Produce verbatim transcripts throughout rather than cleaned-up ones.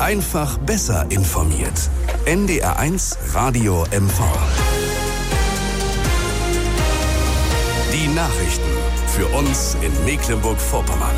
Einfach besser informiert. N D R eins Radio M V. Die Nachrichten für uns in Mecklenburg-Vorpommern.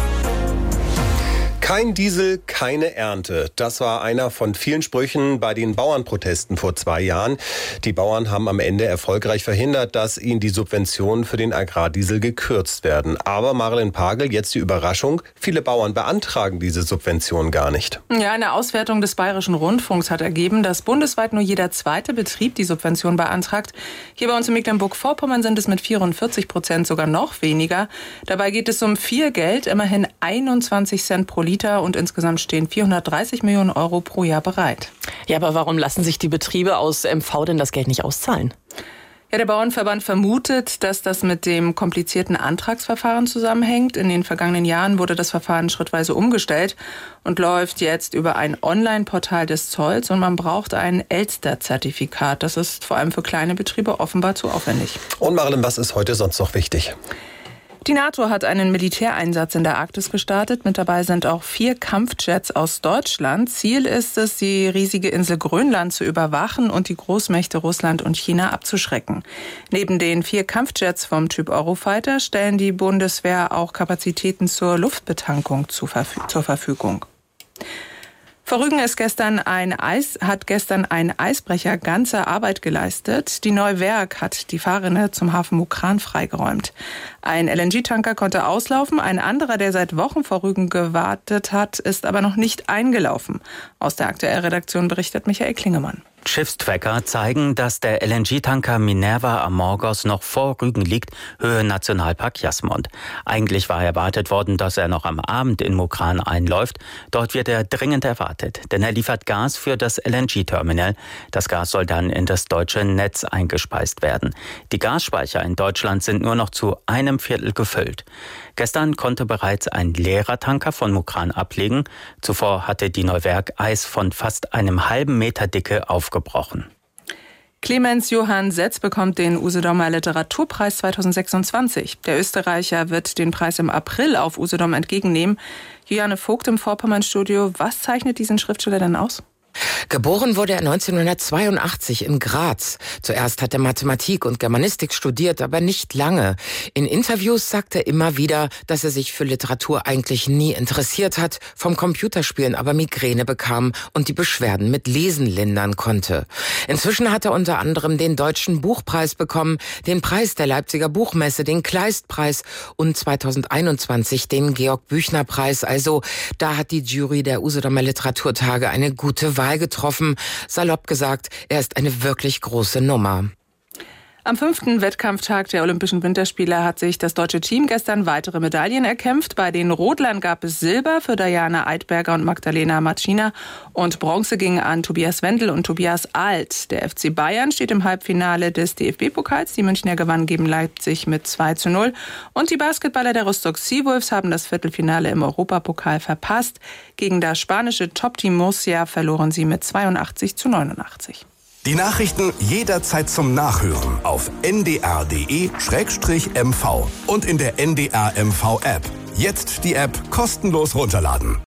Kein Diesel, keine Ernte. Das war einer von vielen Sprüchen bei den Bauernprotesten vor zwei Jahren. Die Bauern haben am Ende erfolgreich verhindert, dass ihnen die Subventionen für den Agrardiesel gekürzt werden. Aber Marilyn Pagel, jetzt die Überraschung, viele Bauern beantragen diese Subventionen gar nicht. Ja, eine Auswertung des Bayerischen Rundfunks hat ergeben, dass bundesweit nur jeder zweite Betrieb die Subvention beantragt. Hier bei uns in Mecklenburg-Vorpommern sind es mit vierundvierzig Prozent sogar noch weniger. Dabei geht es um viel Geld, immerhin einundzwanzig Cent pro Liter. Und insgesamt stehen vierhundertdreißig Millionen Euro pro Jahr bereit. Ja, aber warum lassen sich die Betriebe aus M V denn das Geld nicht auszahlen? Ja, der Bauernverband vermutet, dass das mit dem komplizierten Antragsverfahren zusammenhängt. In den vergangenen Jahren wurde das Verfahren schrittweise umgestellt und läuft jetzt über ein Online-Portal des Zolls. Und man braucht ein Elster-Zertifikat. Das ist vor allem für kleine Betriebe offenbar zu aufwendig. Und Marilyn, was ist heute sonst noch wichtig? Die NATO hat einen Militäreinsatz in der Arktis gestartet. Mit dabei sind auch vier Kampfjets aus Deutschland. Ziel ist es, die riesige Insel Grönland zu überwachen und die Großmächte Russland und China abzuschrecken. Neben den vier Kampfjets vom Typ Eurofighter stellen die Bundeswehr auch Kapazitäten zur Luftbetankung zur Verfügung. Vor Rügen ist gestern ein Eis, hat gestern ein Eisbrecher ganze Arbeit geleistet. Die Neuwerk hat die Fahrrinne zum Hafen Mukran freigeräumt. Ein L N G-Tanker konnte auslaufen. Ein anderer, der seit Wochen vor Rügen gewartet hat, ist aber noch nicht eingelaufen. Aus der Aktuellredaktion berichtet Michael Klingemann. Schiffstracker zeigen, dass der L N G-Tanker Minerva am Morgos noch vor Rügen liegt, Höhe Nationalpark Jasmund. Eigentlich war erwartet worden, dass er noch am Abend in Mukran einläuft. Dort wird er dringend erwartet, denn er liefert Gas für das L N G-Terminal. Das Gas soll dann in das deutsche Netz eingespeist werden. Die Gasspeicher in Deutschland sind nur noch zu einem Viertel gefüllt. Gestern konnte bereits ein leerer Tanker von Mukran ablegen. Zuvor hatte die Neuwerk Eis von fast einem halben Meter Dicke aufgebrochen. Clemens Johann Setz bekommt den Usedomer Literaturpreis zweitausendsechsundzwanzig. Der Österreicher wird den Preis im April auf Usedom entgegennehmen. Juliane Vogt im Vorpommern-Studio. Was zeichnet diesen Schriftsteller denn aus? Geboren wurde er neunzehnhundertzweiundachtzig in Graz. Zuerst hat er Mathematik und Germanistik studiert, aber nicht lange. In Interviews sagt er immer wieder, dass er sich für Literatur eigentlich nie interessiert hat, vom Computerspielen aber Migräne bekam und die Beschwerden mit Lesen lindern konnte. Inzwischen hat er unter anderem den Deutschen Buchpreis bekommen, den Preis der Leipziger Buchmesse, den Kleistpreis und zweitausendeinundzwanzig den Georg-Büchner-Preis. Also da hat die Jury der Usedomer Literaturtage eine gute Wahl getroffen. Salopp gesagt, er ist eine wirklich große Nummer. Am fünften Wettkampftag der Olympischen Winterspiele hat sich das deutsche Team gestern weitere Medaillen erkämpft. Bei den Rodlern gab es Silber für Diana Eidberger und Magdalena Marcina und Bronze ging an Tobias Wendel und Tobias Alt. Der F C Bayern steht im Halbfinale des D F B-Pokals. Die Münchner gewannen gegen Leipzig mit zwei zu null. Und die Basketballer der Rostock Seawolves haben das Viertelfinale im Europapokal verpasst. Gegen das spanische Top-Team Murcia verloren sie mit zweiundachtzig zu neunundachtzig. Die Nachrichten jederzeit zum Nachhören auf n d r punkt d e slash m v und in der N D R M V App. Jetzt die App kostenlos runterladen.